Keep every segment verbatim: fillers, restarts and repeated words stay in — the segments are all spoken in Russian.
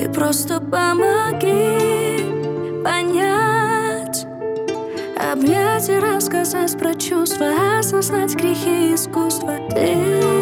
Ты просто помоги понять, обнять и рассказать про чувства, осознать грехи искусства. Ты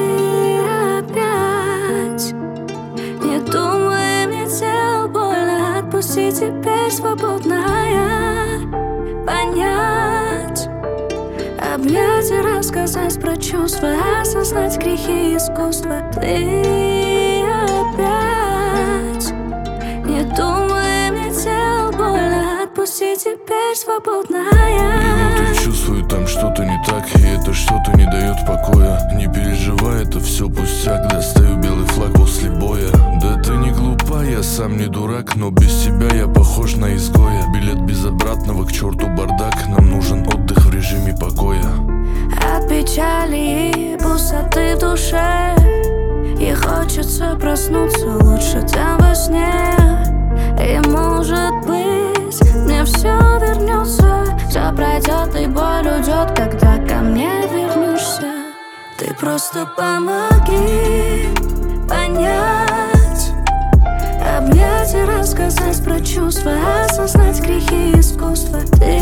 опять не думай, мне тело больно, отпусти теперь свободная. Понять, обнять и рассказать про чувства, осознать грехи искусства. Ты опять не думай, мне тело больно, отпусти теперь свободная. И внутри чувствую, там что-то не так, и это что-то не дает покоя. Не переживай, это все пустяк, достаю белый флаг после боя. Да ты не глупа, я сам не дурак, но без тебя я похож на изгоя. Билет без обратного, к черту бардак, нам нужен отдых в режиме покоя. От печали и пустоты в душе, и хочется проснуться лучше там во сне. И может быть, мне все вернется, все пройдет и боль уйдет, когда ко мне вернешься. Ты просто помоги понять, обнять и рассказать про чувства, осознать грехи искусства. Ты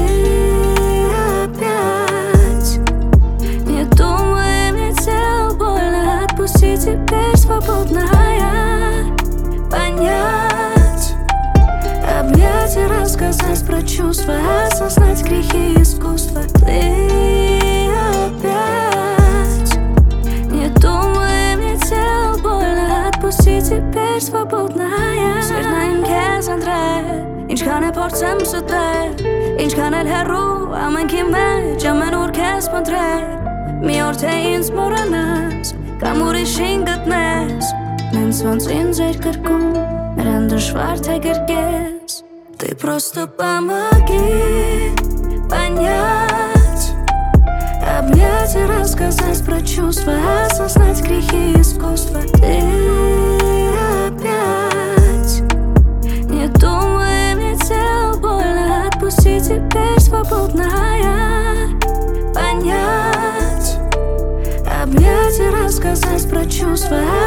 опять не думай, мне тело больно, отпусти теперь свободная. Понять, обнять и рассказать про чувства, осознать грехи искусства. Ты опять не думай, мне тело больно, отпусти теперь свободная. Սիրնային քեզ ընտրել, ինչքան է փորձեմ ստել, ինչքան էլ հեռու ամենքի մեջ ամեն օր քեզ փնտրել։ Մի օր թե ինձ մոռանաս, կամ ուրիշին գտնես, նենց ոնց ինձ էր կրկում, նրան դժվար թե գրկես։ Ты просто помоги понять, обнять и рассказать про чувства, осознать грехи искусства. Ты опять не думай, мне тело больно, отпусти теперь свободная. Понять, обнять и рассказать про чувства.